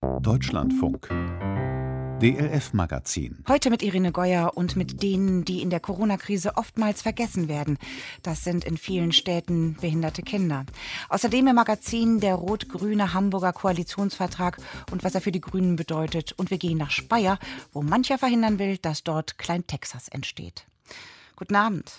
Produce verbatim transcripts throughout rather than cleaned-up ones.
Deutschlandfunk. D L F-Magazin. Heute mit Irene Geuer und mit denen, die in der Corona-Krise oftmals vergessen werden. Das sind in vielen Städten behinderte Kinder. Außerdem im Magazin der rot-grüne Hamburger Koalitionsvertrag und was er für die Grünen bedeutet. Und wir gehen nach Speyer, wo mancher verhindern will, dass dort Klein-Texas entsteht. Guten Abend.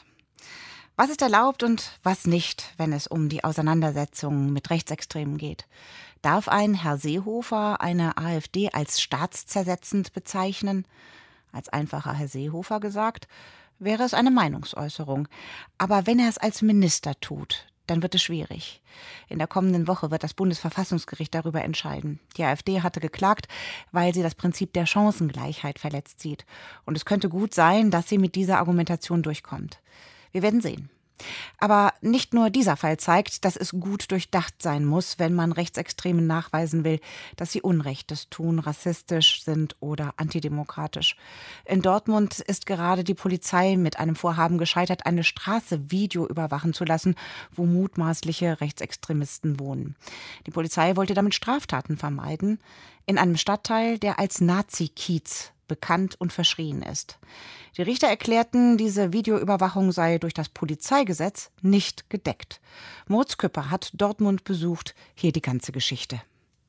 Was ist erlaubt und was nicht, wenn es um die Auseinandersetzungen mit Rechtsextremen geht? Darf ein Herr Seehofer eine AfD als staatszersetzend bezeichnen? Als einfacher Herr Seehofer gesagt, wäre es eine Meinungsäußerung. Aber wenn er es als Minister tut, dann wird es schwierig. In der kommenden Woche wird das Bundesverfassungsgericht darüber entscheiden. Die AfD hatte geklagt, weil sie das Prinzip der Chancengleichheit verletzt sieht. Und es könnte gut sein, dass sie mit dieser Argumentation durchkommt. Wir werden sehen. Aber nicht nur dieser Fall zeigt, dass es gut durchdacht sein muss, wenn man Rechtsextremen nachweisen will, dass sie Unrechtes tun, rassistisch sind oder antidemokratisch. In Dortmund ist gerade die Polizei mit einem Vorhaben gescheitert, eine Straße Video überwachen zu lassen, wo mutmaßliche Rechtsextremisten wohnen. Die Polizei wollte damit Straftaten vermeiden, in einem Stadtteil, der als Nazi-Kiez bekannt und verschrien ist. Die Richter erklärten, diese Videoüberwachung sei durch das Polizeigesetz nicht gedeckt. Moritz Küpper hat Dortmund besucht. Hier die ganze Geschichte.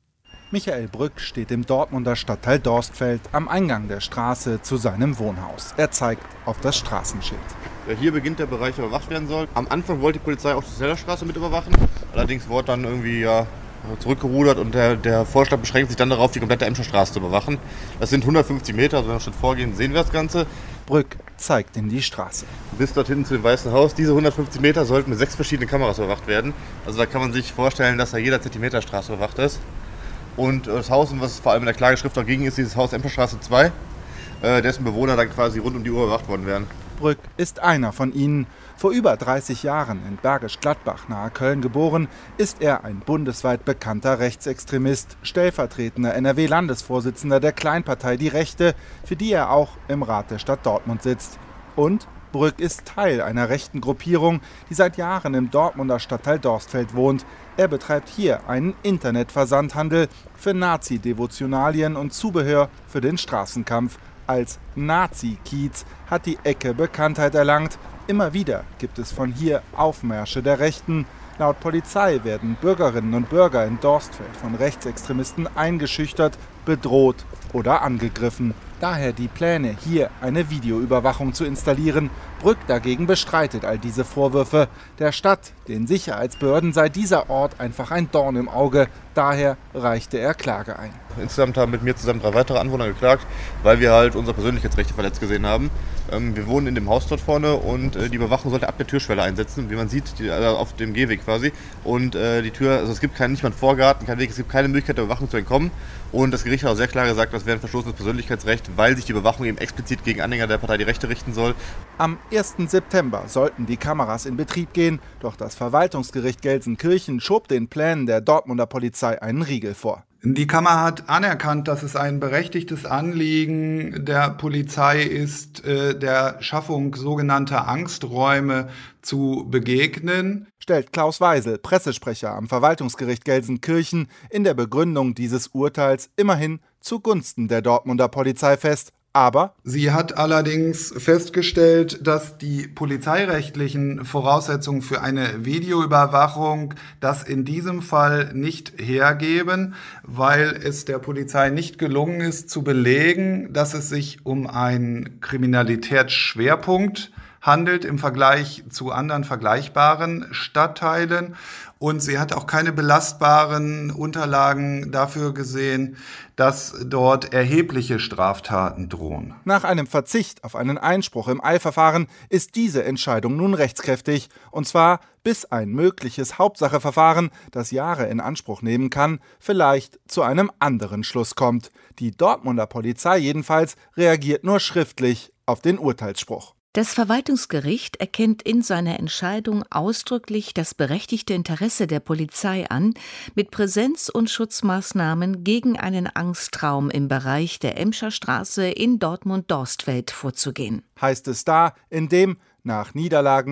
Michael Brück steht im Dortmunder Stadtteil Dorstfeld am Eingang der Straße zu seinem Wohnhaus. Er zeigt auf das Straßenschild. Ja, hier beginnt der Bereich, der überwacht werden soll. Am Anfang wollte die Polizei auch die Zellerstraße mit überwachen. Allerdings wurde dann irgendwie ja zurückgerudert und der, der Vorschlag beschränkt sich dann darauf, die komplette Emscher Straße zu überwachen. Das sind hundertfünfzig Meter, also wenn wir einen Schritt vorgehen, sehen wir das Ganze. Brück zeigt in die Straße. Bis dort hinten zu dem Weißen Haus. Diese hundertfünfzig Meter sollten mit sechs verschiedenen Kameras überwacht werden. Also da kann man sich vorstellen, dass da jeder Zentimeter Straße überwacht ist. Und das Haus, um was es vor allem in der Klageschrift auch ging, ist dieses Haus Emscher Straße zwei, äh, dessen Bewohner dann quasi rund um die Uhr überwacht worden wären. Brück ist einer von ihnen. Vor über dreißig Jahren in Bergisch Gladbach nahe Köln geboren, ist er ein bundesweit bekannter Rechtsextremist, stellvertretender N R W-Landesvorsitzender der Kleinpartei Die Rechte, für die er auch im Rat der Stadt Dortmund sitzt. Und Brück ist Teil einer rechten Gruppierung, die seit Jahren im Dortmunder Stadtteil Dorstfeld wohnt. Er betreibt hier einen Internetversandhandel für Nazi-Devotionalien und Zubehör für den Straßenkampf. Als Nazi-Kiez hat die Ecke Bekanntheit erlangt. Immer wieder gibt es von hier Aufmärsche der Rechten. Laut Polizei werden Bürgerinnen und Bürger in Dorstfeld von Rechtsextremisten eingeschüchtert, bedroht oder angegriffen. Daher die Pläne, hier eine Videoüberwachung zu installieren. Brück dagegen bestreitet all diese Vorwürfe. Der Stadt, den Sicherheitsbehörden sei dieser Ort einfach ein Dorn im Auge. Daher reichte er Klage ein. Insgesamt haben mit mir zusammen drei weitere Anwohner geklagt, weil wir halt unsere Persönlichkeitsrechte verletzt gesehen haben. Wir wohnen in dem Haus dort vorne und die Überwachung sollte ab der Türschwelle einsetzen, wie man sieht, die, also auf dem Gehweg quasi. Und die Tür, also es gibt keinen, nicht mal einen Vorgarten, keinen Weg, es gibt keine Möglichkeit der Überwachung zu entkommen. Und das Gericht hat auch sehr klar gesagt, das wäre ein verstoßenes Persönlichkeitsrecht, weil sich die Überwachung eben explizit gegen Anhänger der Partei Die Rechte richten soll. Am ersten September sollten die Kameras in Betrieb gehen, doch das Verwaltungsgericht Gelsenkirchen schob den Plänen der Dortmunder Polizei einen Riegel vor. Die Kammer hat anerkannt, dass es ein berechtigtes Anliegen der Polizei ist, der Schaffung sogenannter Angsträume zu begegnen, stellt Klaus Weisel, Pressesprecher am Verwaltungsgericht Gelsenkirchen, in der Begründung dieses Urteils immerhin zugunsten der Dortmunder Polizei fest. Aber sie hat allerdings festgestellt, dass die polizeirechtlichen Voraussetzungen für eine Videoüberwachung das in diesem Fall nicht hergeben, weil es der Polizei nicht gelungen ist zu belegen, dass es sich um einen Kriminalitätsschwerpunkt handelt im Vergleich zu anderen vergleichbaren Stadtteilen. Und sie hat auch keine belastbaren Unterlagen dafür gesehen, dass dort erhebliche Straftaten drohen. Nach einem Verzicht auf einen Einspruch im Eilverfahren ist diese Entscheidung nun rechtskräftig. Und zwar bis ein mögliches Hauptsacheverfahren, das Jahre in Anspruch nehmen kann, vielleicht zu einem anderen Schluss kommt. Die Dortmunder Polizei jedenfalls reagiert nur schriftlich auf den Urteilsspruch. Das Verwaltungsgericht erkennt in seiner Entscheidung ausdrücklich das berechtigte Interesse der Polizei an, mit Präsenz- und Schutzmaßnahmen gegen einen Angstraum im Bereich der Emscher Straße in Dortmund-Dorstfeld vorzugehen. Heißt es da, in dem nach Niederlagen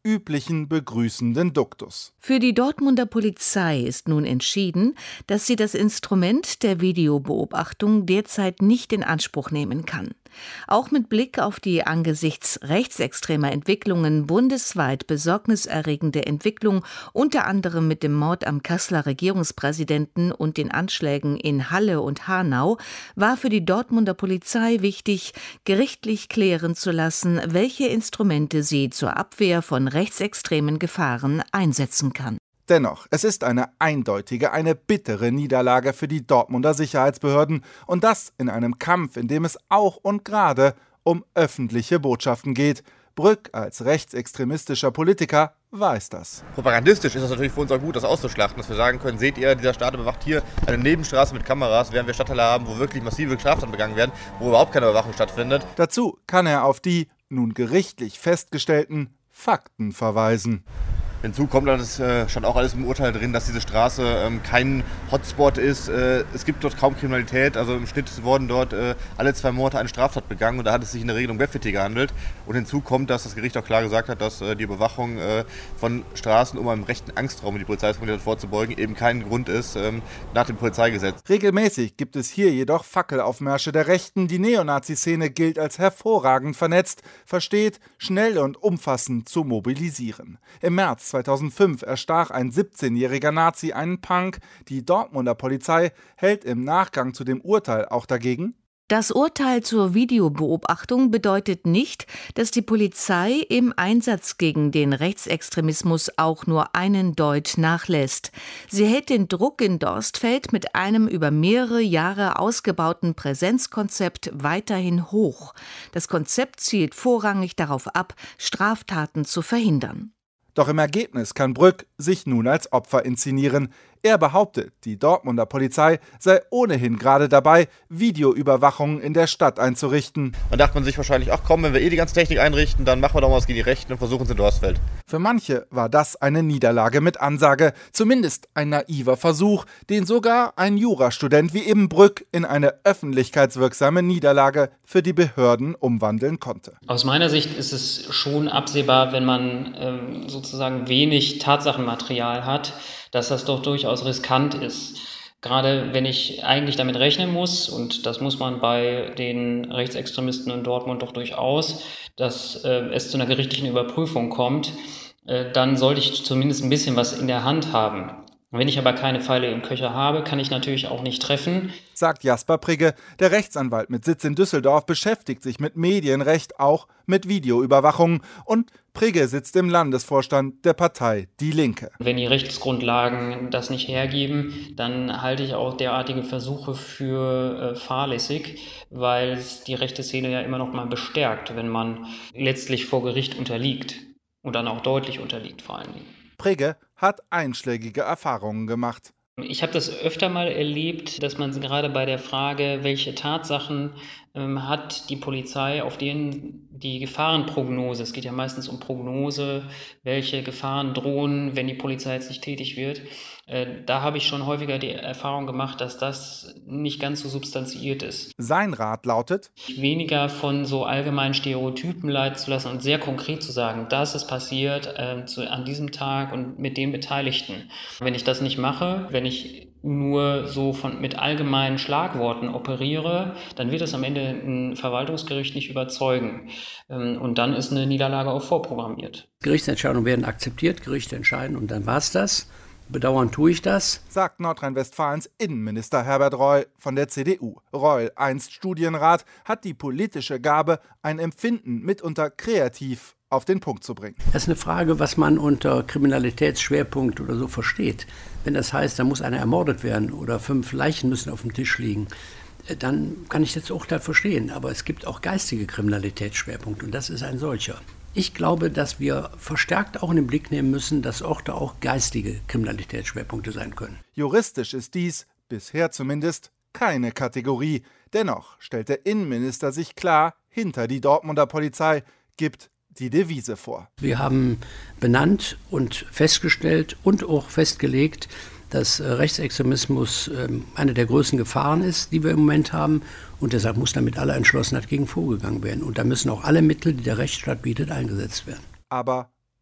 üblichen begrüßenden Duktus. Für die Dortmunder Polizei ist nun entschieden, dass sie das Instrument der Videobeobachtung derzeit nicht in Anspruch nehmen kann. Auch mit Blick auf die angesichts rechtsextremer Entwicklungen bundesweit besorgniserregende Entwicklung, unter anderem mit dem Mord am Kasseler Regierungspräsidenten und den Anschlägen in Halle und Hanau, war für die Dortmunder Polizei wichtig, gerichtlich klären zu lassen, welche Instrumente sie zur Abwehr von rechtsextremen Gefahren einsetzen kann. Dennoch, es ist eine eindeutige, eine bittere Niederlage für die Dortmunder Sicherheitsbehörden und das in einem Kampf, in dem es auch und gerade um öffentliche Botschaften geht. Brück als rechtsextremistischer Politiker weiß das. Propagandistisch ist es natürlich für uns auch gut, das auszuschlachten, dass wir sagen können, seht ihr, dieser Staat bewacht hier eine Nebenstraße mit Kameras, während wir Stadtteile haben, wo wirklich massive Straftaten begangen werden, wo überhaupt keine Überwachung stattfindet. Dazu kann er auf die nun gerichtlich festgestellten Fakten verweisen. Hinzu kommt, das äh, stand auch alles im Urteil drin, dass diese Straße ähm, kein Hotspot ist. Äh, es gibt dort kaum Kriminalität. Also im Schnitt wurden dort äh, alle zwei Monate eine Straftat begangen und da hat es sich in der Regelung Graffiti gehandelt. Und hinzu kommt, dass das Gericht auch klar gesagt hat, dass äh, die Überwachung äh, von Straßen, um einem rechten Angstraum, wie die Polizei es formuliert hat, vorzubeugen, eben kein Grund ist ähm, nach dem Polizeigesetz. Regelmäßig gibt es hier jedoch Fackelaufmärsche der Rechten. Die Neonazi-Szene gilt als hervorragend vernetzt, versteht, schnell und umfassend zu mobilisieren. Im März zweitausendfünf erstach ein siebzehnjähriger Nazi einen Punk. Die Dortmunder Polizei hält im Nachgang zu dem Urteil auch dagegen: Das Urteil zur Videobeobachtung bedeutet nicht, dass die Polizei im Einsatz gegen den Rechtsextremismus auch nur einen Deut nachlässt. Sie hält den Druck in Dorstfeld mit einem über mehrere Jahre ausgebauten Präsenzkonzept weiterhin hoch. Das Konzept zielt vorrangig darauf ab, Straftaten zu verhindern. Doch im Ergebnis kann Brück sich nun als Opfer inszenieren. Er behauptet, die Dortmunder Polizei sei ohnehin gerade dabei, Videoüberwachung in der Stadt einzurichten. Dann dachte man sich wahrscheinlich, ach komm, wenn wir eh die ganze Technik einrichten, dann machen wir doch mal was gegen die Rechten und versuchen es in Dorstfeld. Für manche war das eine Niederlage mit Ansage, zumindest ein naiver Versuch, den sogar ein Jurastudent wie eben Brück in eine öffentlichkeitswirksame Niederlage für die Behörden umwandeln konnte. Aus meiner Sicht ist es schon absehbar, wenn man ähm, sozusagen wenig Tatsachenmaterial hat, dass das doch durchaus riskant ist. Gerade wenn ich eigentlich damit rechnen muss, und das muss man bei den Rechtsextremisten in Dortmund doch durchaus, dass äh, es zu einer gerichtlichen Überprüfung kommt, äh, dann sollte ich zumindest ein bisschen was in der Hand haben. Wenn ich aber keine Pfeile im Köcher habe, kann ich natürlich auch nicht treffen. Sagt Jasper Prigge, der Rechtsanwalt mit Sitz in Düsseldorf, beschäftigt sich mit Medienrecht, auch mit Videoüberwachung. Und Prigge sitzt im Landesvorstand der Partei Die Linke. Wenn die Rechtsgrundlagen das nicht hergeben, dann halte ich auch derartige Versuche für äh, fahrlässig, weil es die rechte Szene ja immer noch mal bestärkt, wenn man letztlich vor Gericht unterliegt und dann auch deutlich unterliegt vor allen Dingen. Prigge hat einschlägige Erfahrungen gemacht. Ich habe das öfter mal erlebt, dass man gerade bei der Frage, welche Tatsachen ähm, hat die Polizei, auf denen die Gefahrenprognose, es geht ja meistens um Prognose, welche Gefahren drohen, wenn die Polizei jetzt nicht tätig wird, äh, da habe ich schon häufiger die Erfahrung gemacht, dass das nicht ganz so substanziiert ist. Sein Rat lautet: Weniger von so allgemeinen Stereotypen leiten zu lassen und sehr konkret zu sagen, das ist passiert äh, zu, an diesem Tag und mit den Beteiligten. Wenn ich das nicht mache, wenn ich nur so von, mit allgemeinen Schlagworten operiere, dann wird es am Ende ein Verwaltungsgericht nicht überzeugen. Und dann ist eine Niederlage auch vorprogrammiert. Gerichtsentscheidungen werden akzeptiert, Gerichte entscheiden und dann war's das. Bedauern tue ich das, sagt Nordrhein-Westfalens Innenminister Herbert Reul von der C D U. Reul, einst Studienrat, hat die politische Gabe, ein Empfinden mitunter kreativ auf den Punkt zu bringen. Das ist eine Frage, was man unter Kriminalitätsschwerpunkt oder so versteht. Wenn das heißt, da muss einer ermordet werden oder fünf Leichen müssen auf dem Tisch liegen, dann kann ich das Urteil verstehen. Aber es gibt auch geistige Kriminalitätsschwerpunkte und das ist ein solcher. Ich glaube, dass wir verstärkt auch in den Blick nehmen müssen, dass Orte auch geistige Kriminalitätsschwerpunkte sein können. Juristisch ist dies, bisher zumindest, keine Kategorie. Dennoch stellt der Innenminister sich klar hinter die Dortmunder Polizei, gibt die Devise vor. Wir haben benannt und festgestellt und auch festgelegt, dass Rechtsextremismus eine der größten Gefahren ist, die wir im Moment haben. Und deshalb muss da mit aller Entschlossenheit gegen vorgegangen werden. Und da müssen auch alle Mittel, die der Rechtsstaat bietet, eingesetzt werden. Aber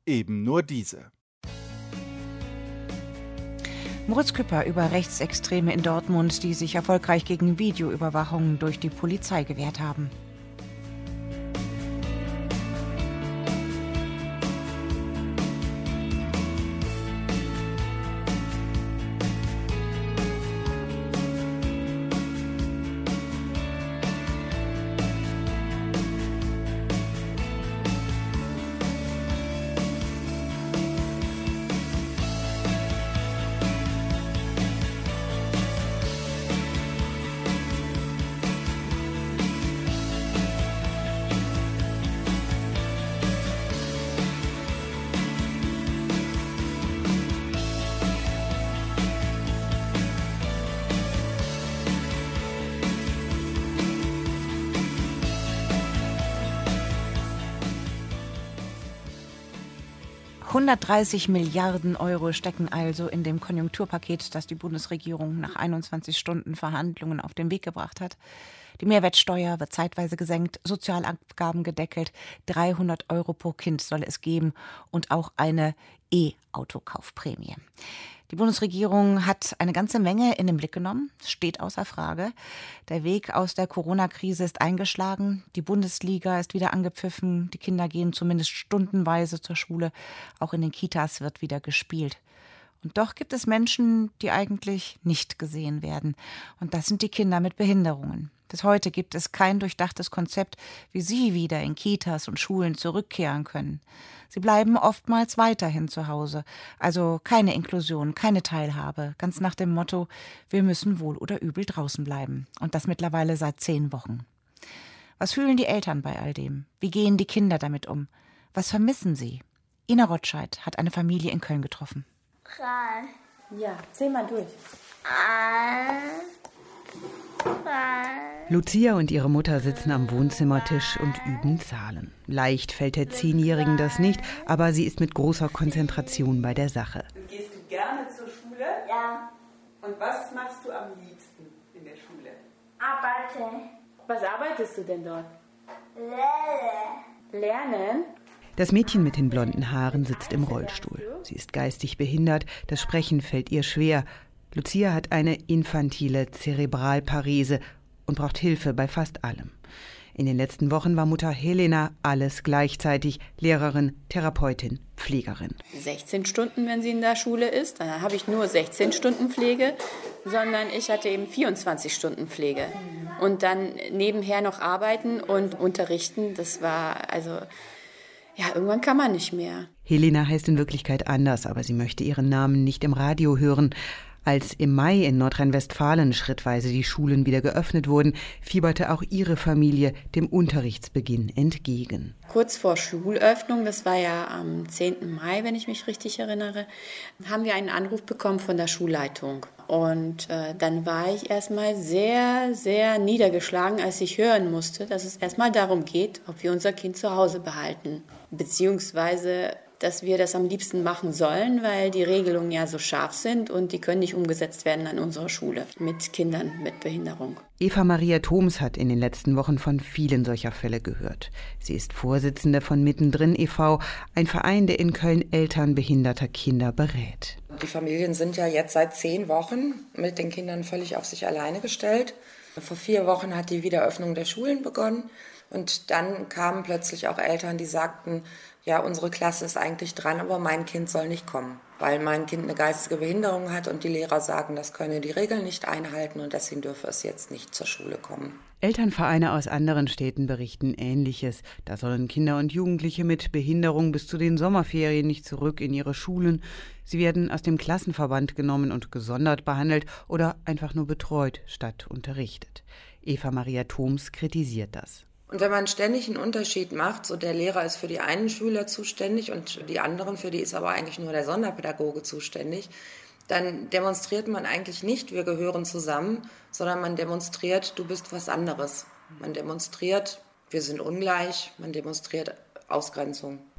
eben nur diese. Moritz Küpper über Rechtsextreme in Dortmund, die sich erfolgreich gegen Videoüberwachung durch die Polizei gewehrt haben. hundertdreißig Milliarden Euro stecken also in dem Konjunkturpaket, das die Bundesregierung nach einundzwanzig Stunden Verhandlungen auf den Weg gebracht hat. Die Mehrwertsteuer wird zeitweise gesenkt, Sozialabgaben gedeckelt, dreihundert Euro pro Kind soll es geben und auch eine E-Autokaufprämie. Die Bundesregierung hat eine ganze Menge in den Blick genommen, steht außer Frage. Der Weg aus der Corona-Krise ist eingeschlagen, die Bundesliga ist wieder angepfiffen, die Kinder gehen zumindest stundenweise zur Schule, auch in den Kitas wird wieder gespielt. Und doch gibt es Menschen, die eigentlich nicht gesehen werden. Und das sind die Kinder mit Behinderungen. Bis heute gibt es kein durchdachtes Konzept, wie sie wieder in Kitas und Schulen zurückkehren können. Sie bleiben oftmals weiterhin zu Hause. Also keine Inklusion, keine Teilhabe. Ganz nach dem Motto, wir müssen wohl oder übel draußen bleiben. Und das mittlerweile seit zehn Wochen. Was fühlen die Eltern bei all dem? Wie gehen die Kinder damit um? Was vermissen sie? Ina Rotscheid hat eine Familie in Köln getroffen. Drei. Ja, zähl mal durch. Eins, zwei. Lucia und ihre Mutter sitzen am Wohnzimmertisch und üben Zahlen. Leicht fällt der Zehnjährigen das nicht, aber sie ist mit großer Konzentration bei der Sache. Gehst du gerne zur Schule? Ja. Und was machst du am liebsten in der Schule? Arbeite. Was arbeitest du denn dort? Lerne. Lernen? Das Mädchen mit den blonden Haaren sitzt im Rollstuhl. Sie ist geistig behindert, das Sprechen fällt ihr schwer. Lucia hat eine infantile Zerebralparese und braucht Hilfe bei fast allem. In den letzten Wochen war Mutter Helena alles gleichzeitig: Lehrerin, Therapeutin, Pflegerin. sechzehn Stunden, wenn sie in der Schule ist. Dann habe ich nur sechzehn Stunden Pflege, sondern ich hatte eben vierundzwanzig Stunden Pflege. Und dann nebenher noch arbeiten und unterrichten, das war also... Ja, irgendwann kann man nicht mehr. Helena heißt in Wirklichkeit anders, aber sie möchte ihren Namen nicht im Radio hören. Als im Mai in Nordrhein-Westfalen schrittweise die Schulen wieder geöffnet wurden, fieberte auch ihre Familie dem Unterrichtsbeginn entgegen. Kurz vor Schulöffnung, das war ja am zehnten Mai, wenn ich mich richtig erinnere, haben wir einen Anruf bekommen von der Schulleitung. Und äh, dann war ich erstmal sehr, sehr niedergeschlagen, als ich hören musste, dass es erstmal darum geht, ob wir unser Kind zu Hause behalten. Beziehungsweise, dass wir das am liebsten machen sollen, weil die Regelungen ja so scharf sind und die können nicht umgesetzt werden an unserer Schule mit Kindern mit Behinderung. Eva Maria Thoms hat in den letzten Wochen von vielen solcher Fälle gehört. Sie ist Vorsitzende von Mittendrin e V, ein Verein, der in Köln Eltern behinderter Kinder berät. Die Familien sind ja jetzt seit zehn Wochen mit den Kindern völlig auf sich alleine gestellt. Vor vier Wochen hat die Wiederöffnung der Schulen begonnen. Und dann kamen plötzlich auch Eltern, die sagten, ja, unsere Klasse ist eigentlich dran, aber mein Kind soll nicht kommen, weil mein Kind eine geistige Behinderung hat und die Lehrer sagen, das könne die Regeln nicht einhalten und deswegen dürfe es jetzt nicht zur Schule kommen. Elternvereine aus anderen Städten berichten Ähnliches. Da sollen Kinder und Jugendliche mit Behinderung bis zu den Sommerferien nicht zurück in ihre Schulen. Sie werden aus dem Klassenverband genommen und gesondert behandelt oder einfach nur betreut statt unterrichtet. Eva Maria Thoms kritisiert das. Und wenn man ständig einen Unterschied macht, so der Lehrer ist für die einen Schüler zuständig und die anderen, für die ist aber eigentlich nur der Sonderpädagoge zuständig, dann demonstriert man eigentlich nicht, wir gehören zusammen, sondern man demonstriert, du bist was anderes. Man demonstriert, wir sind ungleich, man demonstriert Ausgrenzung.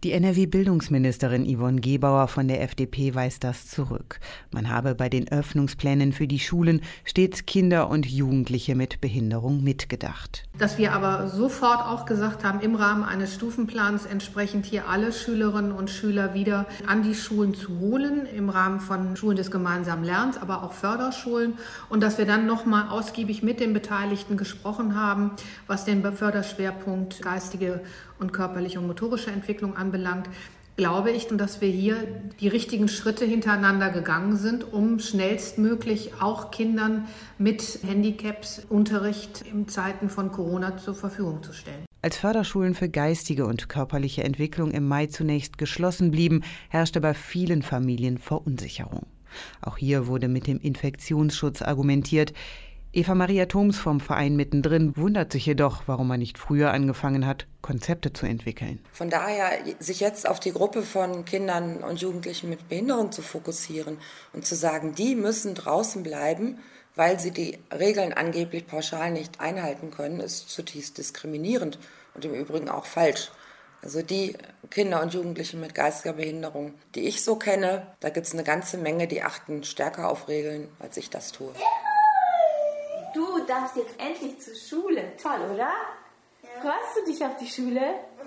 Die N R W-Bildungsministerin Yvonne Gebauer von der F D P weist das zurück. Man habe bei den Öffnungsplänen für die Schulen stets Kinder und Jugendliche mit Behinderung mitgedacht. Dass wir aber sofort auch gesagt haben, im Rahmen eines Stufenplans entsprechend hier alle Schülerinnen und Schüler wieder an die Schulen zu holen, im Rahmen von Schulen des gemeinsamen Lernens, aber auch Förderschulen. Und dass wir dann nochmal ausgiebig mit den Beteiligten gesprochen haben, was den Förderschwerpunkt geistige und körperliche und motorische Entwicklung anbelangt, glaube ich, dass wir hier die richtigen Schritte hintereinander gegangen sind, um schnellstmöglich auch Kindern mit Handicaps Unterricht in Zeiten von Corona zur Verfügung zu stellen. Als Förderschulen für geistige und körperliche Entwicklung im Mai zunächst geschlossen blieben, herrschte bei vielen Familien Verunsicherung. Auch hier wurde mit dem Infektionsschutz argumentiert. Eva-Maria Thoms vom Verein Mittendrin wundert sich jedoch, warum man nicht früher angefangen hat, Konzepte zu entwickeln. Von daher, sich jetzt auf die Gruppe von Kindern und Jugendlichen mit Behinderung zu fokussieren und zu sagen, die müssen draußen bleiben, weil sie die Regeln angeblich pauschal nicht einhalten können, ist zutiefst diskriminierend und im Übrigen auch falsch. Also die Kinder und Jugendlichen mit geistiger Behinderung, die ich so kenne, da gibt es eine ganze Menge, die achten stärker auf Regeln, als ich das tue. Du darfst jetzt endlich zur Schule. Toll, oder? Ja. Freust du dich auf die Schule?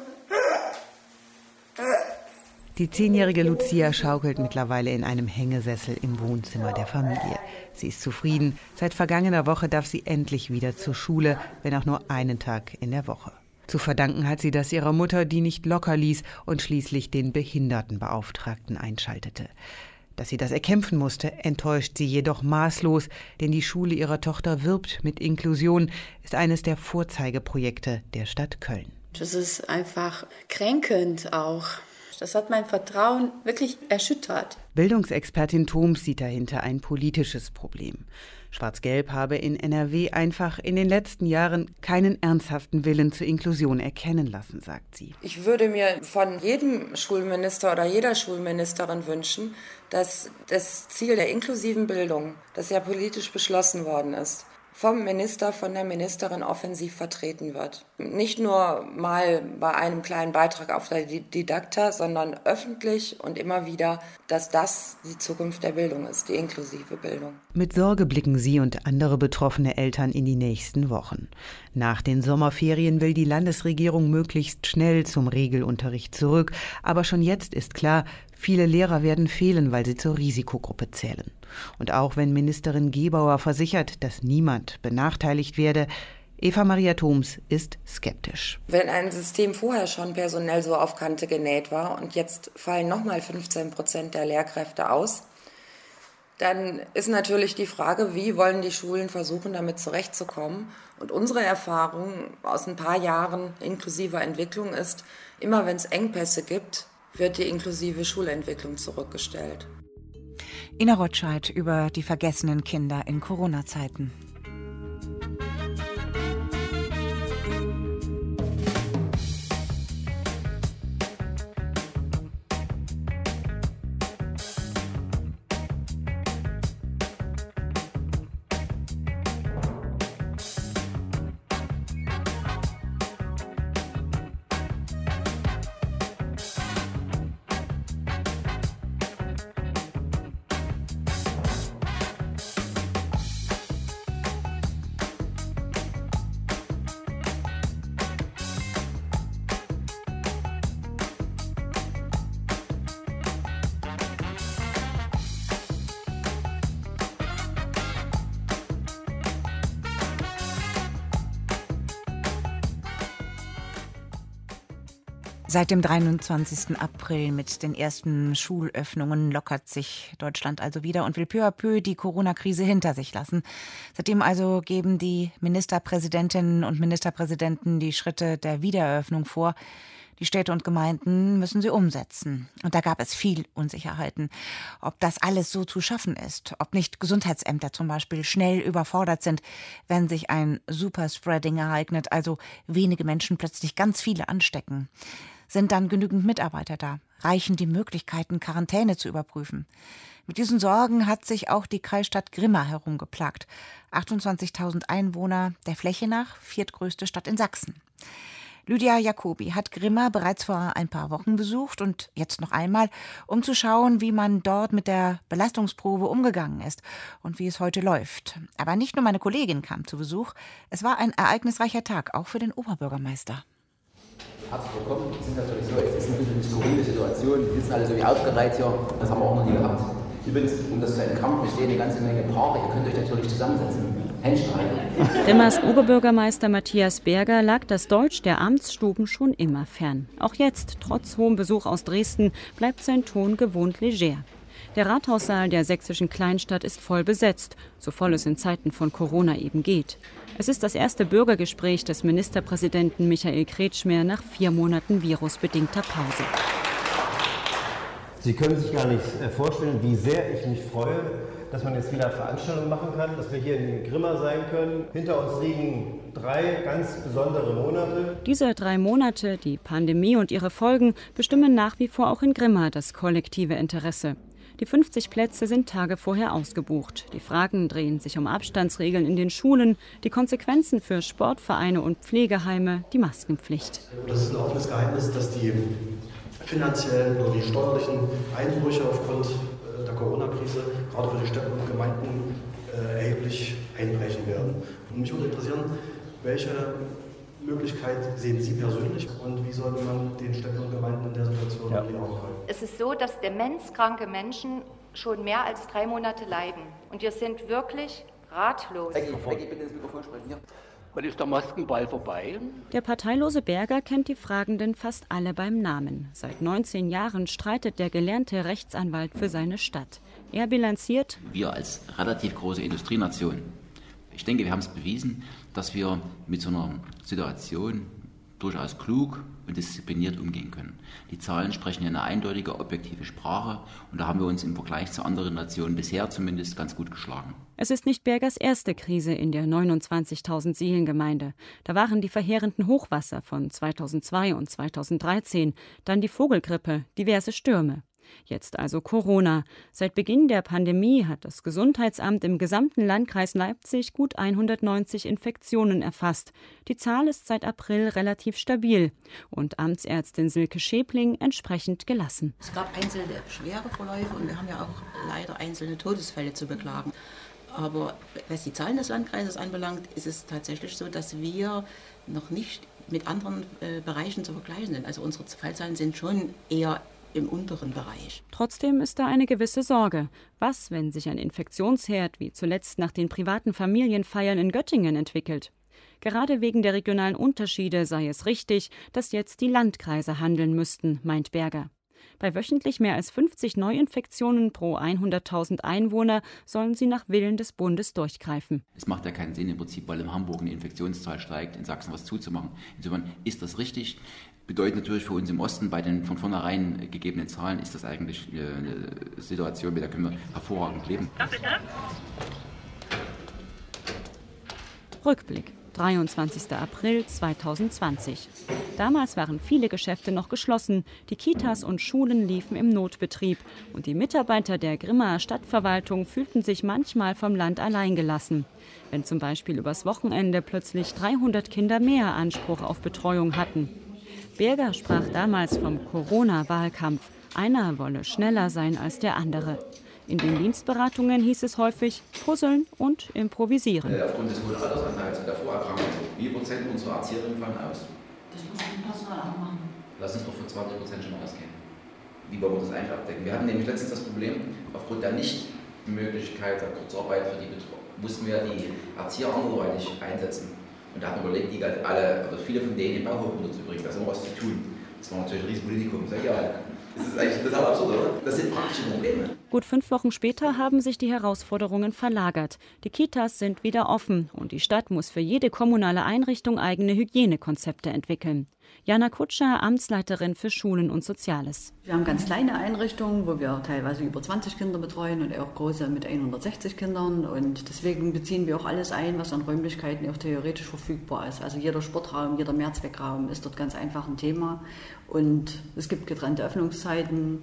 Die zehnjährige Lucia schaukelt mittlerweile in einem Hängesessel im Wohnzimmer der Familie. Sie ist zufrieden. Seit vergangener Woche darf sie endlich wieder zur Schule, wenn auch nur einen Tag in der Woche. Zu verdanken hat sie das ihrer Mutter, die nicht locker ließ und schließlich den Behindertenbeauftragten einschaltete. Dass sie das erkämpfen musste, enttäuscht sie jedoch maßlos, denn die Schule ihrer Tochter wirbt mit Inklusion, ist eines der Vorzeigeprojekte der Stadt Köln. Das ist einfach kränkend auch. Das hat mein Vertrauen wirklich erschüttert. Bildungsexpertin Thoms sieht dahinter ein politisches Problem. Schwarz-Gelb habe in N R W einfach in den letzten Jahren keinen ernsthaften Willen zur Inklusion erkennen lassen, sagt sie. Ich würde mir von jedem Schulminister oder jeder Schulministerin wünschen, dass das Ziel der inklusiven Bildung, das ja politisch beschlossen worden ist, vom Minister, von der Ministerin offensiv vertreten wird. Nicht nur mal bei einem kleinen Beitrag auf der Didakta, sondern öffentlich und immer wieder, dass das die Zukunft der Bildung ist, die inklusive Bildung. Mit Sorge blicken sie und andere betroffene Eltern in die nächsten Wochen. Nach den Sommerferien will die Landesregierung möglichst schnell zum Regelunterricht zurück. Aber schon jetzt ist klar, viele Lehrer werden fehlen, weil sie zur Risikogruppe zählen. Und auch wenn Ministerin Gebauer versichert, dass niemand benachteiligt werde, Eva-Maria Thoms ist skeptisch. Wenn ein System vorher schon personell so auf Kante genäht war und jetzt fallen nochmal fünfzehn Prozent der Lehrkräfte aus, dann ist natürlich die Frage, wie wollen die Schulen versuchen, damit zurechtzukommen. Und unsere Erfahrung aus ein paar Jahren inklusiver Entwicklung ist, immer wenn es Engpässe gibt, wird die inklusive Schulentwicklung zurückgestellt. Ina Rotscheid über die vergessenen Kinder in Corona-Zeiten. Seit dem dreiundzwanzigsten April mit den ersten Schulöffnungen lockert sich Deutschland also wieder und will peu à peu die Corona-Krise hinter sich lassen. Seitdem also geben die Ministerpräsidentinnen und Ministerpräsidenten die Schritte der Wiedereröffnung vor. Die Städte und Gemeinden müssen sie umsetzen. Und da gab es viel Unsicherheiten, ob das alles so zu schaffen ist, ob nicht Gesundheitsämter zum Beispiel schnell überfordert sind, wenn sich ein Superspreading ereignet, also wenige Menschen plötzlich ganz viele anstecken. Sind dann genügend Mitarbeiter da? Reichen die Möglichkeiten, Quarantäne zu überprüfen? Mit diesen Sorgen hat sich auch die Kreisstadt Grimma herumgeplagt. achtundzwanzigtausend Einwohner, der Fläche nach viertgrößte Stadt in Sachsen. Lydia Jacobi hat Grimma bereits vor ein paar Wochen besucht und jetzt noch einmal, um zu schauen, wie man dort mit der Belastungsprobe umgegangen ist und wie es heute läuft. Aber nicht nur meine Kollegin kam zu Besuch, es war ein ereignisreicher Tag, auch für den Oberbürgermeister. Herzlich willkommen. Es ist natürlich so, es ist ein bisschen eine skurrile Situation. Die sitzen alle so wie aufgereiht hier. Das haben wir auch noch nie gehabt. Übrigens, um das zu entkrampfen, ich sehe eine ganze Menge Paare. Ihr könnt euch natürlich zusammensetzen. Händchen rein. Grimmas Oberbürgermeister Matthias Berger lag das Deutsch der Amtsstuben schon immer fern. Auch jetzt, trotz hohem Besuch aus Dresden, bleibt sein Ton gewohnt leger. Der Rathaussaal der sächsischen Kleinstadt ist voll besetzt, so voll es in Zeiten von Corona eben geht. Es ist das erste Bürgergespräch des Ministerpräsidenten Michael Kretschmer nach vier Monaten virusbedingter Pause. Sie können sich gar nicht vorstellen, wie sehr ich mich freue, dass man jetzt wieder Veranstaltungen machen kann, dass wir hier in Grimma sein können. Hinter uns liegen drei ganz besondere Monate. Diese drei Monate, die Pandemie und ihre Folgen, bestimmen nach wie vor auch in Grimma das kollektive Interesse. Die fünfzig Plätze sind Tage vorher ausgebucht. Die Fragen drehen sich um Abstandsregeln in den Schulen, die Konsequenzen für Sportvereine und Pflegeheime, die Maskenpflicht. Das ist ein offenes Geheimnis, dass die finanziellen oder die steuerlichen Einbrüche aufgrund der Corona-Krise gerade für die Städte und Gemeinden äh, erheblich einbrechen werden. Und mich würde interessieren, welche Möglichkeit sehen Sie persönlich und wie sollte man den Städten und Gemeinden in der Situation ja. auch halten? Es ist so, dass demenzkranke Menschen schon mehr als drei Monate leiden. Und wir sind wirklich ratlos. Ecki, Ecki, bitte das Mikrofon sprechen. Ja. Wann ist der Maskenball vorbei? Der parteilose Berger kennt die Fragenden fast alle beim Namen. Seit neunzehn Jahren streitet der gelernte Rechtsanwalt für seine Stadt. Er bilanziert: Wir als relativ große Industrienation, ich denke, wir haben es bewiesen, dass wir mit so einer Situation durchaus klug und diszipliniert umgehen können. Die Zahlen sprechen ja eine eindeutige, objektive Sprache und da haben wir uns im Vergleich zu anderen Nationen bisher zumindest ganz gut geschlagen. Es ist nicht Bergers erste Krise in der neunundzwanzigtausend Seelengemeinde. Da waren die verheerenden Hochwasser von zweitausendzwei und zweitausenddreizehn, dann die Vogelgrippe, diverse Stürme. Jetzt also Corona. Seit Beginn der Pandemie hat das Gesundheitsamt im gesamten Landkreis Leipzig gut hundertneunzig Infektionen erfasst. Die Zahl ist seit April relativ stabil und Amtsärztin Silke Schäbling entsprechend gelassen. Es gab einzelne schwere Verläufe und wir haben ja auch leider einzelne Todesfälle zu beklagen. Aber was die Zahlen des Landkreises anbelangt, ist es tatsächlich so, dass wir noch nicht mit anderen äh, Bereichen zu vergleichen sind. Also unsere Fallzahlen sind schon eher im unteren Bereich. Trotzdem ist da eine gewisse Sorge. Was, wenn sich ein Infektionsherd wie zuletzt nach den privaten Familienfeiern in Göttingen entwickelt? Gerade wegen der regionalen Unterschiede sei es richtig, dass jetzt die Landkreise handeln müssten, meint Berger. Bei wöchentlich mehr als fünfzig Neuinfektionen pro hunderttausend Einwohner sollen sie nach Willen des Bundes durchgreifen. Es macht ja keinen Sinn im Prinzip, weil in Hamburg eine Infektionszahl steigt, in Sachsen was zuzumachen. Insofern ist das richtig. Bedeutet natürlich für uns im Osten, bei den von vornherein gegebenen Zahlen, ist das eigentlich eine Situation, mit der können wir hervorragend leben. Rückblick. dreiundzwanzigster April zweitausendzwanzig. Damals waren viele Geschäfte noch geschlossen, die Kitas und Schulen liefen im Notbetrieb und die Mitarbeiter der Grimmaer Stadtverwaltung fühlten sich manchmal vom Land allein gelassen. Wenn zum Beispiel übers Wochenende plötzlich dreihundert Kinder mehr Anspruch auf Betreuung hatten. Berger sprach damals vom Corona-Wahlkampf. Einer wolle schneller sein als der andere. In den Dienstberatungen hieß es häufig puzzeln und improvisieren. Äh, aufgrund des hohen Altersanteils und der Vorerkrankung, wie viel Prozent unserer Erzieherinnen fallen aus? Das muss man im Personal auch machen. Lass uns doch von zwanzig Prozent schon mal ausgehen. Wie wollen wir das eigentlich abdecken? Wir hatten nämlich letztens das Problem, aufgrund der Nichtmöglichkeit der Kurzarbeit für die Betreuung, mussten wir die Erzieher anderweitig einsetzen. Und da hatten wir überlegt, die alle, also viele von denen in Bauhof unterzubringen, da ist immer was zu tun. Das war natürlich ein Riesenpolitikum. Sag ich, ja, das ist eigentlich total absurd, oder? Das sind praktische Probleme. Gut fünf Wochen später haben sich die Herausforderungen verlagert. Die Kitas sind wieder offen und die Stadt muss für jede kommunale Einrichtung eigene Hygienekonzepte entwickeln. Jana Kutscher, Amtsleiterin für Schulen und Soziales. Wir haben ganz kleine Einrichtungen, wo wir teilweise über zwanzig Kinder betreuen und auch große mit hundertsechzig Kindern. Und deswegen beziehen wir auch alles ein, was an Räumlichkeiten auch theoretisch verfügbar ist. Also jeder Sportraum, jeder Mehrzweckraum ist dort ganz einfach ein Thema. Und es gibt getrennte Öffnungszeiten.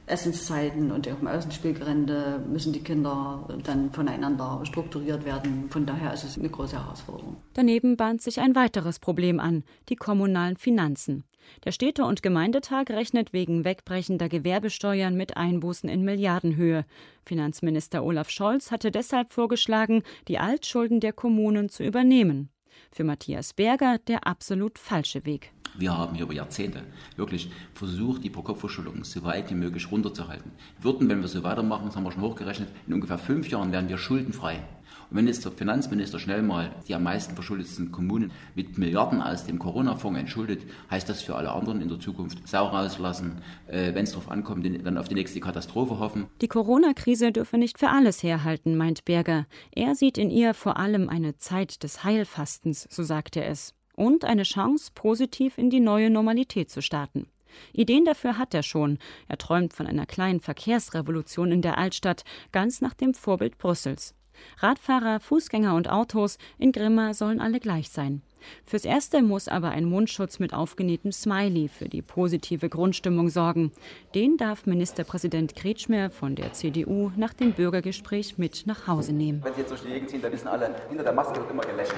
Essenszeiten und auch im Außenspielgelände müssen die Kinder dann voneinander strukturiert werden. Von daher ist es eine große Herausforderung. Daneben bahnt sich ein weiteres Problem an, die kommunalen Finanzen. Der Städte- und Gemeindetag rechnet wegen wegbrechender Gewerbesteuern mit Einbußen in Milliardenhöhe. Finanzminister Olaf Scholz hatte deshalb vorgeschlagen, die Altschulden der Kommunen zu übernehmen. Für Matthias Berger der absolut falsche Weg. Wir haben hier über Jahrzehnte wirklich versucht, die Pro-Kopf-Verschuldung so weit wie möglich runterzuhalten. Wir würden, wenn wir so weitermachen, das haben wir schon hochgerechnet, in ungefähr fünf Jahren wären wir schuldenfrei. Und wenn jetzt der Finanzminister schnell mal die am meisten verschuldetsten Kommunen mit Milliarden aus dem Corona-Fonds entschuldet, heißt das für alle anderen in der Zukunft Sau rauslassen, äh, wenn es darauf ankommt, dann auf die nächste Katastrophe hoffen. Die Corona-Krise dürfe nicht für alles herhalten, meint Berger. Er sieht in ihr vor allem eine Zeit des Heilfastens, so sagt er es. Und eine Chance, positiv in die neue Normalität zu starten. Ideen dafür hat er schon. Er träumt von einer kleinen Verkehrsrevolution in der Altstadt, ganz nach dem Vorbild Brüssels. Radfahrer, Fußgänger und Autos in Grimma sollen alle gleich sein. Fürs Erste muss aber ein Mundschutz mit aufgenähtem Smiley für die positive Grundstimmung sorgen. Den darf Ministerpräsident Kretschmer von der C D U nach dem Bürgergespräch mit nach Hause nehmen. Wenn Sie jetzt durch die Gegend ziehen, dann wissen alle, hinter der Maske wird immer gelächelt.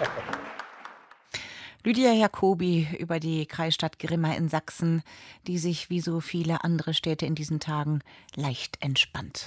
Lydia Jacobi über die Kreisstadt Grimma in Sachsen, die sich wie so viele andere Städte in diesen Tagen leicht entspannt.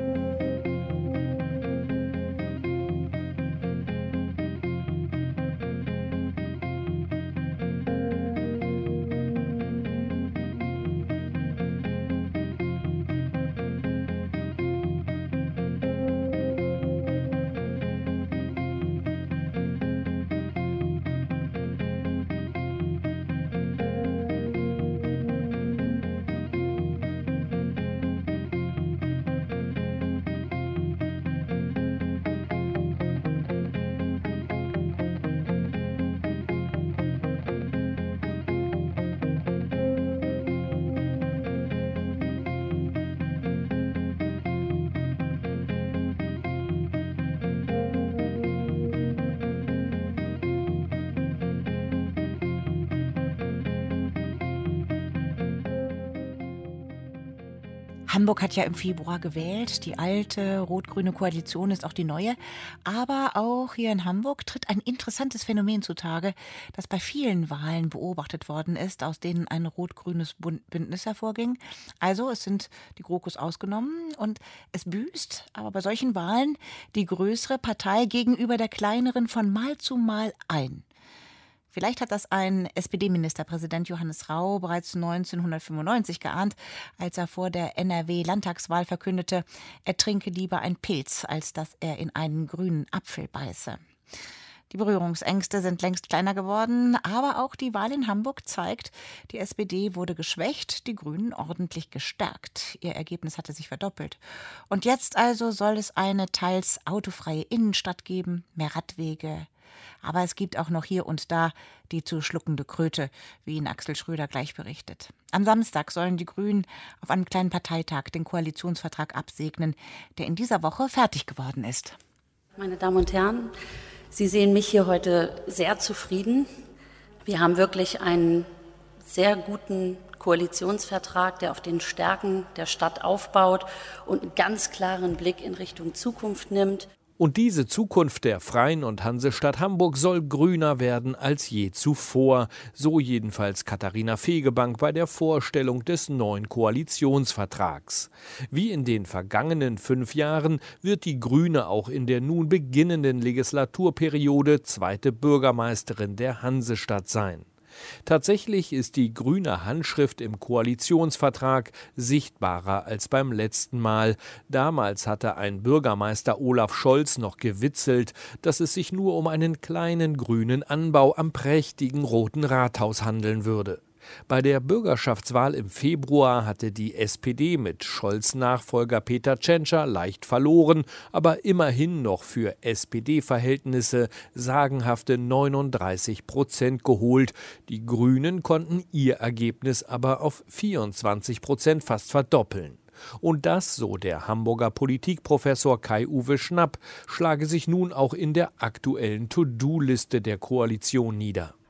Hamburg hat ja im Februar gewählt. Die alte rot-grüne Koalition ist auch die neue. Aber auch hier in Hamburg tritt ein interessantes Phänomen zutage, das bei vielen Wahlen beobachtet worden ist, aus denen ein rot-grünes Bündnis hervorging. Also es sind die GroKos ausgenommen und es büßt aber bei solchen Wahlen die größere Partei gegenüber der kleineren von Mal zu Mal ein. Vielleicht hat das ein S P D-Ministerpräsident Johannes Rau bereits neunzehnhundertfünfundneunzig geahnt, als er vor der N R W-Landtagswahl verkündete, er trinke lieber ein Pilz, als dass er in einen grünen Apfel beiße. Die Berührungsängste sind längst kleiner geworden, aber auch die Wahl in Hamburg zeigt, die S P D wurde geschwächt, die Grünen ordentlich gestärkt. Ihr Ergebnis hatte sich verdoppelt. Und jetzt also soll es eine teils autofreie Innenstadt geben, mehr Radwege. Aber es gibt auch noch hier und da die zu schluckende Kröte, wie ihn Axel Schröder gleich berichtet. Am Samstag sollen die Grünen auf einem kleinen Parteitag den Koalitionsvertrag absegnen, der in dieser Woche fertig geworden ist. Meine Damen und Herren, Sie sehen mich hier heute sehr zufrieden. Wir haben wirklich einen sehr guten Koalitionsvertrag, der auf den Stärken der Stadt aufbaut und einen ganz klaren Blick in Richtung Zukunft nimmt. Und diese Zukunft der Freien und Hansestadt Hamburg soll grüner werden als je zuvor. So jedenfalls Katharina Fegebank bei der Vorstellung des neuen Koalitionsvertrags. Wie in den vergangenen fünf Jahren wird die Grüne auch in der nun beginnenden Legislaturperiode zweite Bürgermeisterin der Hansestadt sein. Tatsächlich ist die grüne Handschrift im Koalitionsvertrag sichtbarer als beim letzten Mal. Damals hatte ein Bürgermeister Olaf Scholz noch gewitzelt, dass es sich nur um einen kleinen grünen Anbau am prächtigen Roten Rathaus handeln würde. Bei der Bürgerschaftswahl im Februar hatte die S P D mit Scholz' Nachfolger Peter Tschentscher leicht verloren, aber immerhin noch für S P D-Verhältnisse sagenhafte neununddreißig Prozent geholt. Die Grünen konnten ihr Ergebnis aber auf vierundzwanzig Prozent fast verdoppeln. Und das, so der Hamburger Politikprofessor Kai-Uwe Schnapp, schlage sich nun auch in der aktuellen To-Do-Liste der Koalition nieder.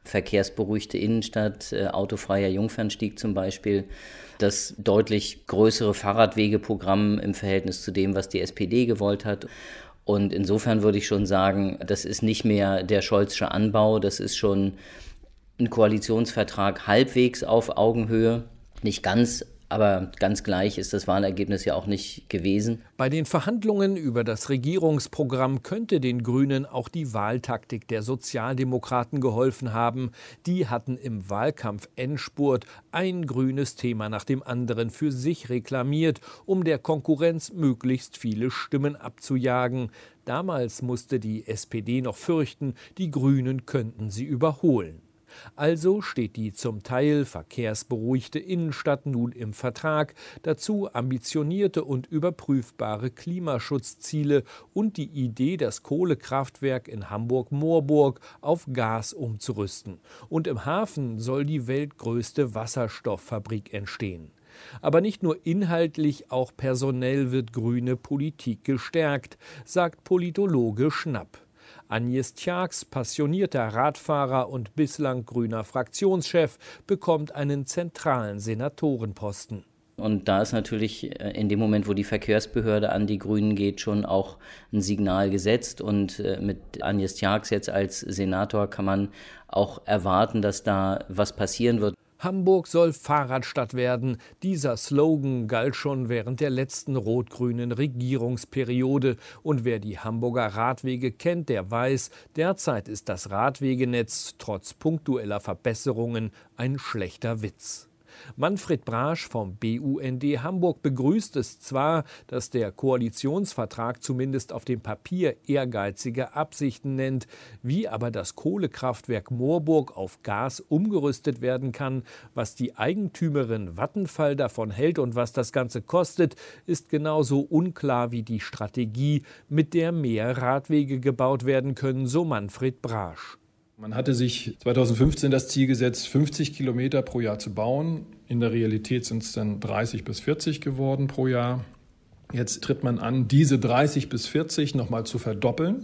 verkehrsberuhigte Innenstadt, äh, autofreier Jungfernstieg zum Beispiel, das deutlich größere Fahrradwegeprogramm im Verhältnis zu dem, was die S P D gewollt hat. Und insofern würde ich schon sagen, das ist nicht mehr der Scholzsche Anbau, das ist schon ein Koalitionsvertrag halbwegs auf Augenhöhe, nicht ganz, aber ganz gleich ist das Wahlergebnis ja auch nicht gewesen. Bei den Verhandlungen über das Regierungsprogramm könnte den Grünen auch die Wahltaktik der Sozialdemokraten geholfen haben. Die hatten im Wahlkampf-Endspurt ein grünes Thema nach dem anderen für sich reklamiert, um der Konkurrenz möglichst viele Stimmen abzujagen. Damals musste die S P D noch fürchten, die Grünen könnten sie überholen. Also steht die zum Teil verkehrsberuhigte Innenstadt nun im Vertrag, dazu ambitionierte und überprüfbare Klimaschutzziele und die Idee, das Kohlekraftwerk in Hamburg-Moorburg auf Gas umzurüsten. Und im Hafen soll die weltgrößte Wasserstofffabrik entstehen. Aber nicht nur inhaltlich, auch personell wird grüne Politik gestärkt, sagt Politologe Schnapp. Agnes Tjax, passionierter Radfahrer und bislang grüner Fraktionschef, bekommt einen zentralen Senatorenposten. Und da ist natürlich in dem Moment, wo die Verkehrsbehörde an die Grünen geht, schon auch ein Signal gesetzt. Und mit Agnes Tjax jetzt als Senator kann man auch erwarten, dass da was passieren wird. Hamburg soll Fahrradstadt werden. Dieser Slogan galt schon während der letzten rot-grünen Regierungsperiode. Und wer die Hamburger Radwege kennt, der weiß, derzeit ist das Radwegenetz trotz punktueller Verbesserungen ein schlechter Witz. Manfred Brasch vom B U N D Hamburg begrüßt es zwar, dass der Koalitionsvertrag zumindest auf dem Papier ehrgeizige Absichten nennt, wie aber das Kohlekraftwerk Moorburg auf Gas umgerüstet werden kann, was die Eigentümerin Vattenfall davon hält und was das Ganze kostet, ist genauso unklar wie die Strategie, mit der mehr Radwege gebaut werden können, so Manfred Brasch. Man hatte sich zweitausendfünfzehn das Ziel gesetzt, fünfzig Kilometer pro Jahr zu bauen. In der Realität sind es dann dreißig bis vierzig geworden pro Jahr. Jetzt tritt man an, diese dreißig bis vierzig nochmal zu verdoppeln.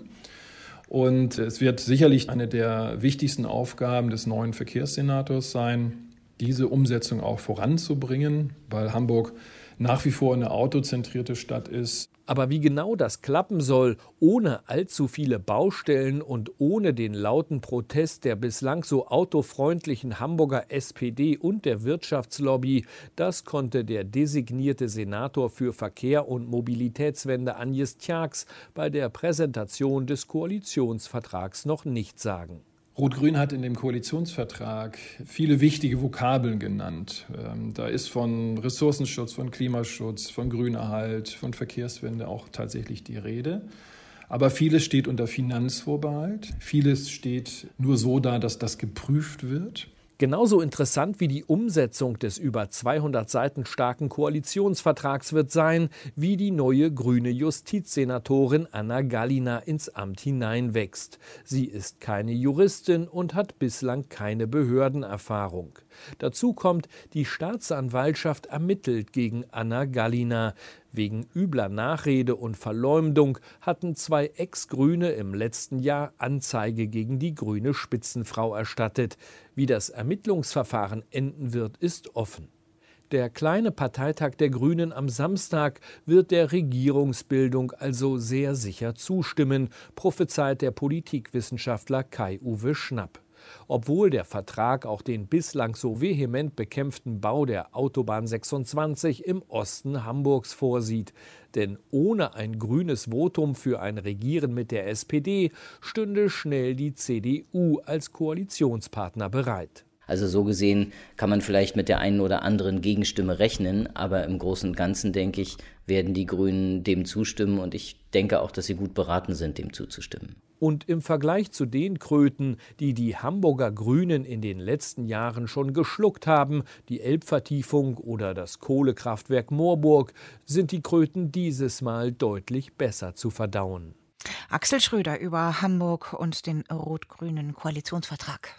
Und es wird sicherlich eine der wichtigsten Aufgaben des neuen Verkehrssenators sein, diese Umsetzung auch voranzubringen, weil Hamburg nach wie vor eine autozentrierte Stadt ist. Aber wie genau das klappen soll, ohne allzu viele Baustellen und ohne den lauten Protest der bislang so autofreundlichen Hamburger S P D und der Wirtschaftslobby, das konnte der designierte Senator für Verkehr und Mobilitätswende Agnes Tjax bei der Präsentation des Koalitionsvertrags noch nicht sagen. Rot-Grün hat in dem Koalitionsvertrag viele wichtige Vokabeln genannt. Da ist von Ressourcenschutz, von Klimaschutz, von Grünerhalt, von Verkehrswende auch tatsächlich die Rede. Aber vieles steht unter Finanzvorbehalt. Vieles steht nur so da, dass das geprüft wird. Genauso interessant wie die Umsetzung des über zweihundert Seiten starken Koalitionsvertrags wird sein, wie die neue grüne Justizsenatorin Anna Gallina ins Amt hineinwächst. Sie ist keine Juristin und hat bislang keine Behördenerfahrung. Dazu kommt, die Staatsanwaltschaft ermittelt gegen Anna Gallina. Wegen übler Nachrede und Verleumdung hatten zwei Ex-Grüne im letzten Jahr Anzeige gegen die grüne Spitzenfrau erstattet. Wie das Ermittlungsverfahren enden wird, ist offen. Der kleine Parteitag der Grünen am Samstag wird der Regierungsbildung also sehr sicher zustimmen, prophezeit der Politikwissenschaftler Kai-Uwe Schnapp. Obwohl der Vertrag auch den bislang so vehement bekämpften Bau der Autobahn sechsundzwanzig im Osten Hamburgs vorsieht. Denn ohne ein grünes Votum für ein Regieren mit der S P D stünde schnell die C D U als Koalitionspartner bereit. Also so gesehen kann man vielleicht mit der einen oder anderen Gegenstimme rechnen, aber im Großen und Ganzen, denke ich, werden die Grünen dem zustimmen und ich denke auch, dass sie gut beraten sind, dem zuzustimmen. Und im Vergleich zu den Kröten, die die Hamburger Grünen in den letzten Jahren schon geschluckt haben, die Elbvertiefung oder das Kohlekraftwerk Moorburg, sind die Kröten dieses Mal deutlich besser zu verdauen. Axel Schröder über Hamburg und den rot-grünen Koalitionsvertrag.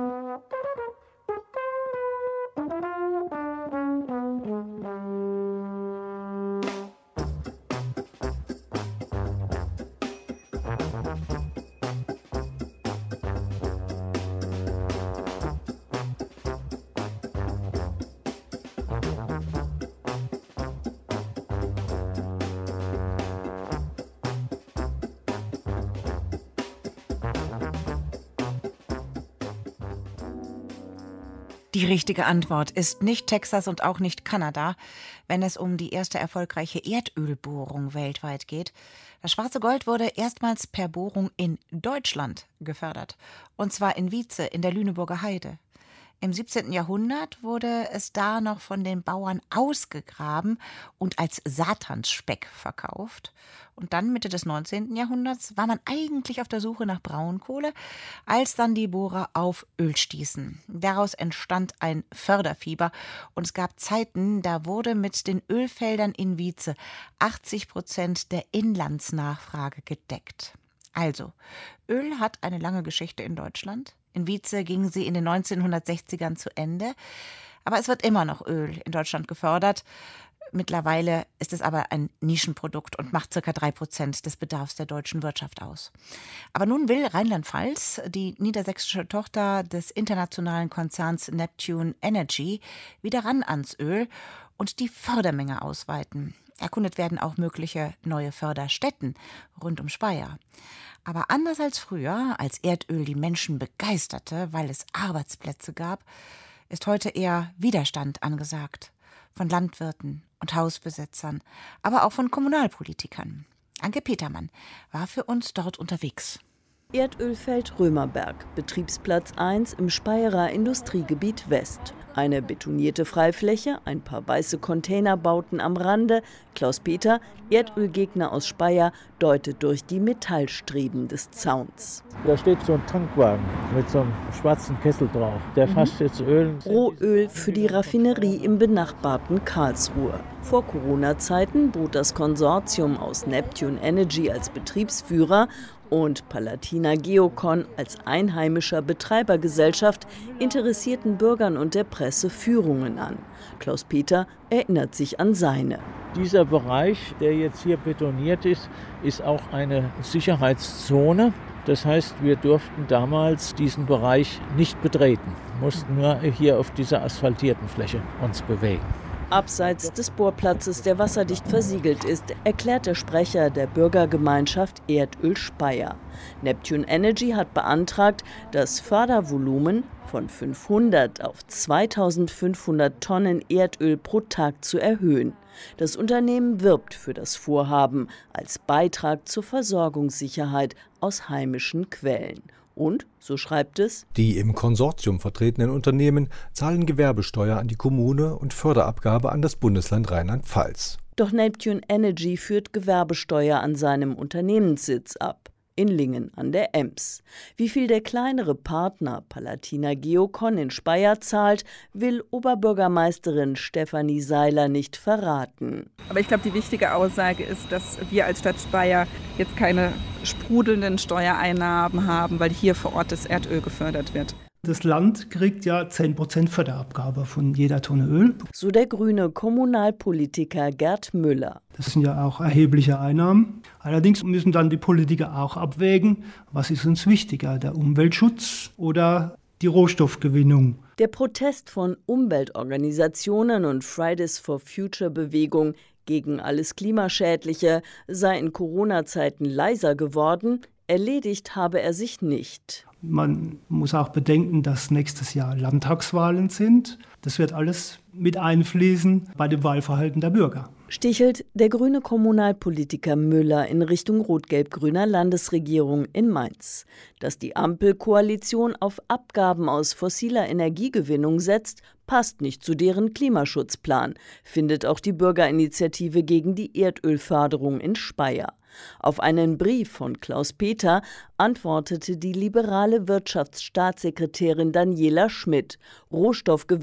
Die richtige Antwort ist nicht Texas und auch nicht Kanada, wenn es um die erste erfolgreiche Erdölbohrung weltweit geht. Das schwarze Gold wurde erstmals per Bohrung in Deutschland gefördert, und zwar in Wietze in der Lüneburger Heide. Im siebzehnten Jahrhundert wurde es da noch von den Bauern ausgegraben und als Satansspeck verkauft. Und dann Mitte des neunzehnten Jahrhunderts war man eigentlich auf der Suche nach Braunkohle, als dann die Bohrer auf Öl stießen. Daraus entstand ein Förderfieber und es gab Zeiten, da wurde mit den Ölfeldern in Wietze achtzig Prozent der Inlandsnachfrage gedeckt. Also, Öl hat eine lange Geschichte in Deutschland. In Wietze ging sie in den neunzehnhundertsechzigern zu Ende. Aber es wird immer noch Öl in Deutschland gefördert. Mittlerweile ist es aber ein Nischenprodukt und macht ca. drei Prozent des Bedarfs der deutschen Wirtschaft aus. Aber nun will Rheinland-Pfalz, die niedersächsische Tochter des internationalen Konzerns Neptune Energy, wieder ran ans Öl und die Fördermenge ausweiten. Erkundet werden auch mögliche neue Förderstätten rund um Speyer. Aber anders als früher, als Erdöl die Menschen begeisterte, weil es Arbeitsplätze gab, ist heute eher Widerstand angesagt. Von Landwirten und Hausbesetzern, aber auch von Kommunalpolitikern. Anke Petermann war für uns dort unterwegs. Erdölfeld Römerberg, Betriebsplatz eins im Speyerer Industriegebiet West. Eine betonierte Freifläche, ein paar weiße Containerbauten am Rande. Klaus-Peter, Erdölgegner aus Speyer, deutet durch die Metallstreben des Zauns. Da steht so ein Tankwagen mit so einem schwarzen Kessel drauf. Der fasst jetzt Öl. Rohöl für die Raffinerie im benachbarten Karlsruhe. Vor Corona-Zeiten bot das Konsortium aus Neptune Energy als Betriebsführer und Palatina Geocon als einheimischer Betreibergesellschaft interessierten Bürgern und der Presse Führungen an. Klaus-Peter erinnert sich an seine. Dieser Bereich, der jetzt hier betoniert ist, ist auch eine Sicherheitszone. Das heißt, wir durften damals diesen Bereich nicht betreten, mussten nur hier auf dieser asphaltierten Fläche uns bewegen. Abseits des Bohrplatzes, der wasserdicht versiegelt ist, erklärt der Sprecher der Bürgergemeinschaft Erdöl Speyer. Neptune Energy hat beantragt, das Fördervolumen von fünfhundert auf zweitausendfünfhundert Tonnen Erdöl pro Tag zu erhöhen. Das Unternehmen wirbt für das Vorhaben als Beitrag zur Versorgungssicherheit aus heimischen Quellen. Und, so schreibt es, die im Konsortium vertretenen Unternehmen zahlen Gewerbesteuer an die Kommune und Förderabgabe an das Bundesland Rheinland-Pfalz. Doch Neptune Energy führt Gewerbesteuer an seinem Unternehmenssitz ab, in Lingen an der Ems. Wie viel der kleinere Partner Palatina Geocon in Speyer zahlt, will Oberbürgermeisterin Stefanie Seiler nicht verraten. Aber ich glaube, die wichtige Aussage ist, dass wir als Stadt Speyer jetzt keine sprudelnden Steuereinnahmen haben, weil hier vor Ort das Erdöl gefördert wird. Das Land kriegt ja zehn Prozent Förderabgabe von jeder Tonne Öl. So der grüne Kommunalpolitiker Gerd Müller. Das sind ja auch erhebliche Einnahmen. Allerdings müssen dann die Politiker auch abwägen, was ist uns wichtiger, der Umweltschutz oder die Rohstoffgewinnung. Der Protest von Umweltorganisationen und Fridays for Future Bewegung gegen alles Klimaschädliche sei in Corona-Zeiten leiser geworden. Erledigt habe er sich nicht. Man muss auch bedenken, dass nächstes Jahr Landtagswahlen sind. Das wird alles mit einfließen bei dem Wahlverhalten der Bürger. Stichelt der grüne Kommunalpolitiker Müller in Richtung rot-gelb-grüner Landesregierung in Mainz. Dass die Ampelkoalition auf Abgaben aus fossiler Energiegewinnung setzt, passt nicht zu deren Klimaschutzplan, findet auch die Bürgerinitiative gegen die Erdölförderung in Speyer. Auf einen Brief von Klaus-Peter antwortete die liberale Wirtschaftsstaatssekretärin Daniela Schmidt. Rohstoffgewinnung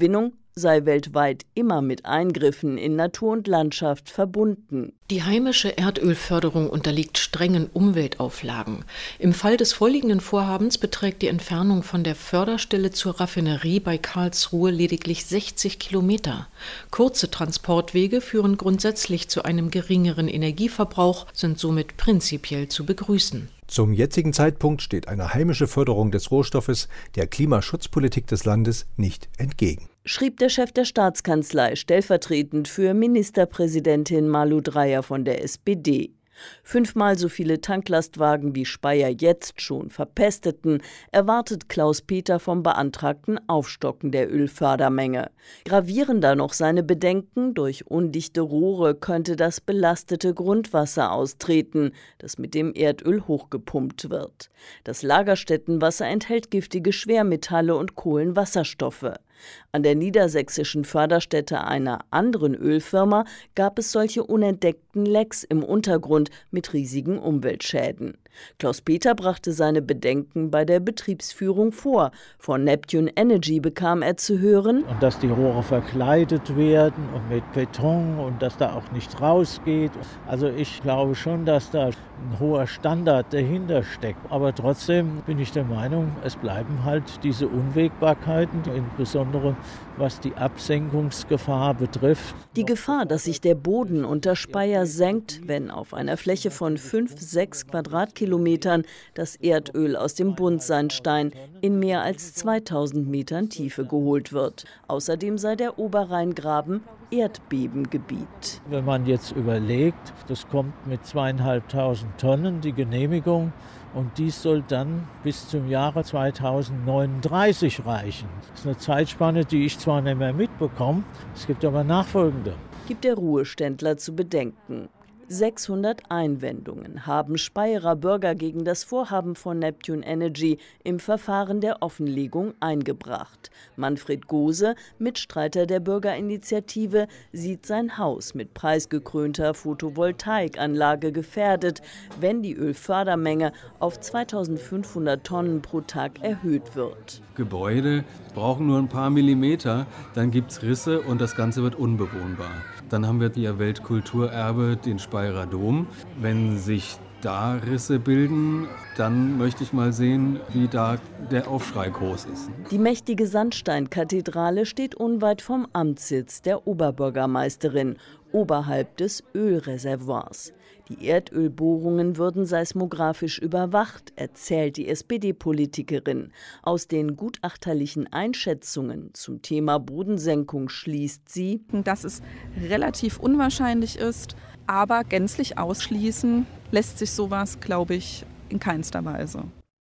sei weltweit immer mit Eingriffen in Natur und Landschaft verbunden. Die heimische Erdölförderung unterliegt strengen Umweltauflagen. Im Fall des vorliegenden Vorhabens beträgt die Entfernung von der Förderstelle zur Raffinerie bei Karlsruhe lediglich sechzig Kilometer. Kurze Transportwege führen grundsätzlich zu einem geringeren Energieverbrauch, sind somit prinzipiell zu begrüßen. Zum jetzigen Zeitpunkt steht eine heimische Förderung des Rohstoffes der Klimaschutzpolitik des Landes nicht entgegen, schrieb der Chef der Staatskanzlei stellvertretend für Ministerpräsidentin Malu Dreyer von der S P D. Fünfmal so viele Tanklastwagen wie Speyer jetzt schon verpesteten, erwartet Klaus-Peter vom beantragten Aufstocken der Ölfördermenge. Gravierender noch seine Bedenken, durch undichte Rohre könnte das belastete Grundwasser austreten, das mit dem Erdöl hochgepumpt wird. Das Lagerstättenwasser enthält giftige Schwermetalle und Kohlenwasserstoffe. An der niedersächsischen Förderstätte einer anderen Ölfirma gab es solche unentdeckten Lecks im Untergrund mit riesigen Umweltschäden. Klaus-Peter brachte seine Bedenken bei der Betriebsführung vor. Von Neptune Energy bekam er zu hören: Und dass die Rohre verkleidet werden und mit Beton und dass da auch nicht rausgeht. Also ich glaube schon, dass da ein hoher Standard dahinter steckt. Aber trotzdem bin ich der Meinung, es bleiben halt diese Unwägbarkeiten, insbesondere was die Absenkungsgefahr betrifft. Die Gefahr, dass sich der Boden unter Speyer senkt, wenn auf einer Fläche von fünf, sechs Quadratkilometern das Erdöl aus dem Buntsandstein in mehr als zweitausend Metern Tiefe geholt wird. Außerdem sei der Oberrheingraben Erdbebengebiet. Wenn man jetzt überlegt, das kommt mit zweieinhalbtausend Tonnen, die Genehmigung, und dies soll dann bis zum Jahre zweitausendneununddreißig reichen. Das ist eine Zeitspanne, die ich zwar nicht mehr mitbekomme, es gibt aber nachfolgende. Gibt der Ruheständler zu bedenken. sechshundert Einwendungen haben Speyerer Bürger gegen das Vorhaben von Neptune Energy im Verfahren der Offenlegung eingebracht. Manfred Gose, Mitstreiter der Bürgerinitiative, sieht sein Haus mit preisgekrönter Photovoltaikanlage gefährdet, wenn die Ölfördermenge auf zweitausendfünfhundert Tonnen pro Tag erhöht wird. Gebäude brauchen nur ein paar Millimeter, dann gibt es Risse und das Ganze wird unbewohnbar. Dann haben wir ihr Weltkulturerbe, den Speyerer Dom. Wenn sich da Risse bilden, dann möchte ich mal sehen, wie da der Aufschrei groß ist. Die mächtige Sandsteinkathedrale steht unweit vom Amtssitz der Oberbürgermeisterin, oberhalb des Ölreservoirs. Die Erdölbohrungen würden seismografisch überwacht, erzählt die S P D-Politikerin. Aus den gutachterlichen Einschätzungen zum Thema Bodensenkung schließt sie, dass es relativ unwahrscheinlich ist, aber gänzlich ausschließen lässt sich sowas, glaube ich, in keinster Weise.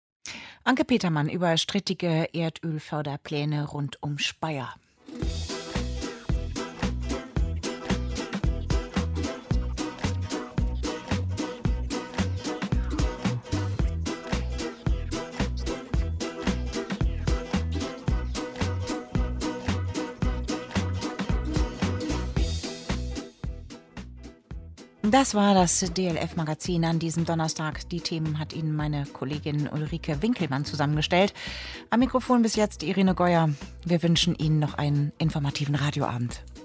Anke Petermann über strittige Erdölförderpläne rund um Speyer. Das war das D L F-Magazin an diesem Donnerstag. Die Themen hat Ihnen meine Kollegin Ulrike Winkelmann zusammengestellt. Am Mikrofon bis jetzt Irene Geuer. Wir wünschen Ihnen noch einen informativen Radioabend.